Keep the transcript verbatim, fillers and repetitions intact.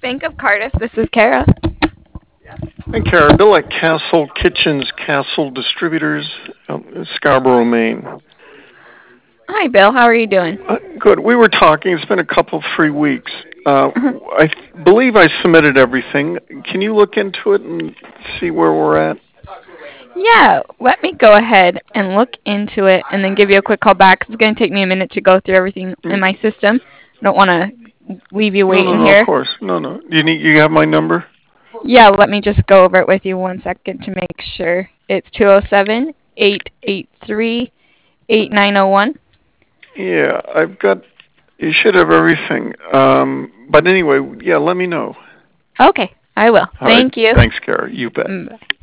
Bank of Cardiff. This is Kara. Hi, Kara. Bill at Castle Kitchens, Castle Distributors, um, Scarborough, Maine. Hi, Bill. How are you doing? Uh, good. We were talking. It's been a couple, three weeks. Uh, I th- believe I submitted everything. Can you look into it and see where we're at? Yeah, let me go ahead and look into it and then give you a quick call back. 'Cause it's going to take me a minute to go through everything in my system. I don't want to leave you No, no, waiting no. Of here. course. No, no. You need. You have my number. Yeah, let me just go over it with you one second to make sure. It's two oh seven, eight eight three, eight nine oh one. Yeah, I've got. You should have everything. Um, but anyway, yeah. Let me know. Okay, I will. All right. Thank you. Thanks, Kara. You bet. Mm, bye.